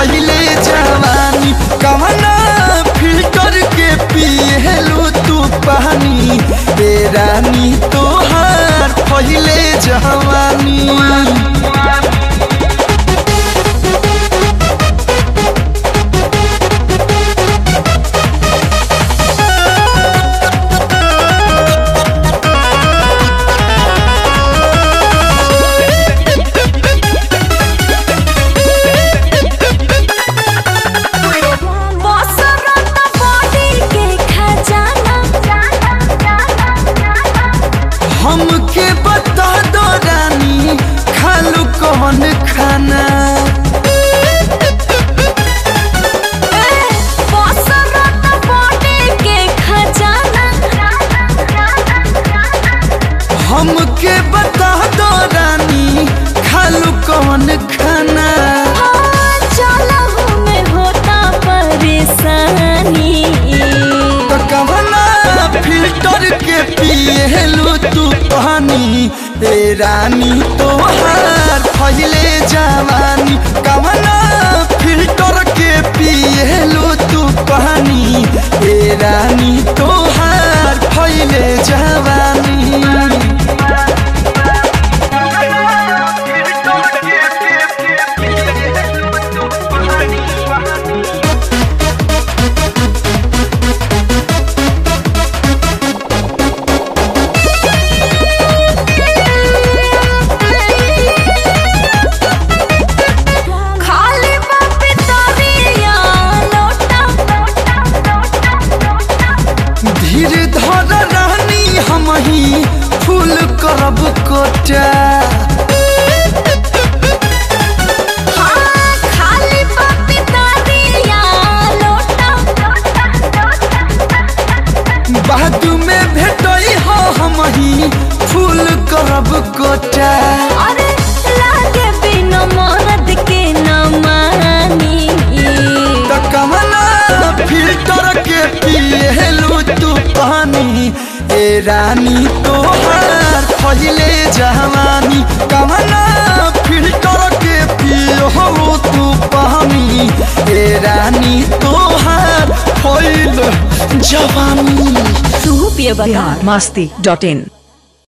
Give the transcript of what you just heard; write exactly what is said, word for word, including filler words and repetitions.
फैले जवानी कवना फिल्टर के पिएलू तू पानी ए रानी तोहार फैले जवानी हमके बता दो रानी खालू कौन खाना हमके बता दो रानी खालू कौन खाना में होता परेशानी तो कवना फिल्टर के पिएलू तू पानी ए रानी तोहार फैले जवानी कवना फिल्टर के पिएलू तू पानी ए रानी तोहार फैले जवानी धीरे धर रानी हम ही फूल करब कोटा बादू में भेटई हो हम ही फूल करब कोटा अरे लागे बिना मरद के न मानी तो कवना फिल्टर के पिएलू तू पानी ए रानी तोहार फैले जवानी कवना फिल्टर के पियो तू पानी ए रानी तोहार फैले जवानी बिहार मस्ती डॉट इन।